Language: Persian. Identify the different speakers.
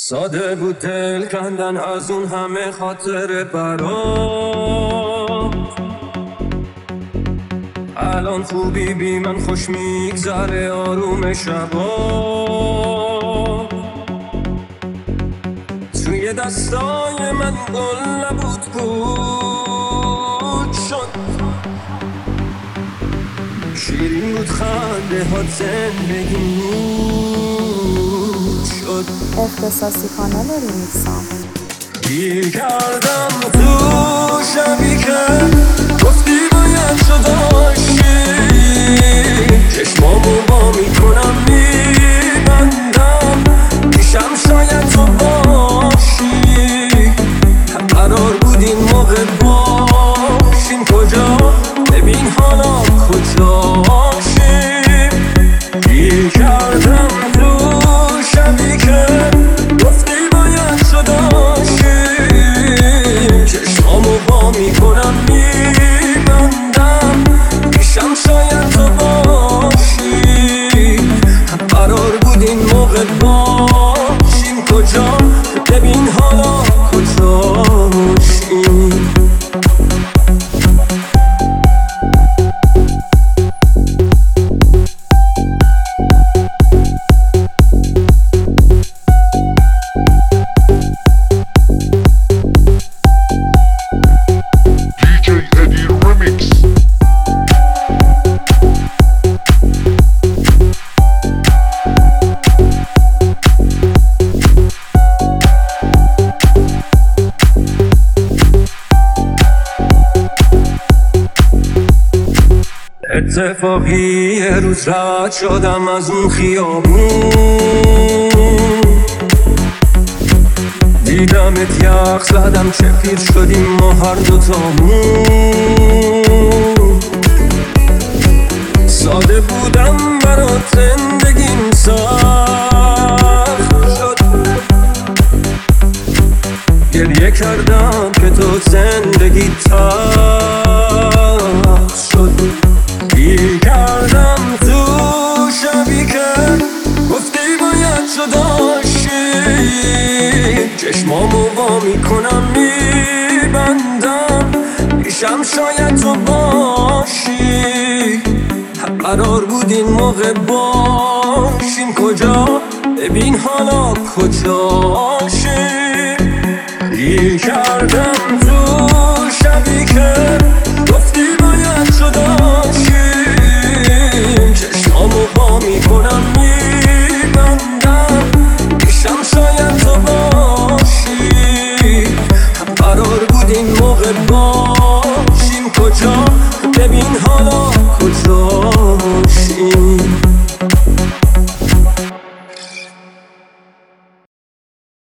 Speaker 1: ساده بود دل کندن از اون همه خاطر برام. الان خوبی بی من خوش میگذره آروم شبا. توی دستای من گل نبود بود شد، شیرین بود خنده ها زندگی نور شد.
Speaker 2: اختصاصی کانال ریمیکسام
Speaker 1: گیر کردم تو شبی که گفتی باید تو داشتی، چشمامو با میکنم میبندم پیشم شاید تو باشی. قرار بود این موقع باشیم کجا، ببین حالا کجاشیم. گیر کردم تو شبی که گفتی باید تو داشتی، چشمامو با میکنم میبندم پیشم شاید تو باشی. قرار بود این موقع باشیم کجا، ببین حالا کجاشیم. اتفاقی یه روز رد شدم از اون خیابون، دیدمت یخ زدم چه پیر شدیم ما هر دوتامون. ساده بودم برات زندگیم سخت شد، گریه کردم که تو زندگی تلخ شد. گیر کردم تو شبی که گفتی باید تو داشتی، چشمامو با میکنم میبندم پیشم شاید تو باشی. قرار بود این موقع باشیم کجا، ببین حالا کجاشیم. گیر کردم تو شبی که گفتی باید تو داشتی، چشمامو با میکنم میبندم پیشم شاید تو باشی. قرار بود این موقع باشیم کجا،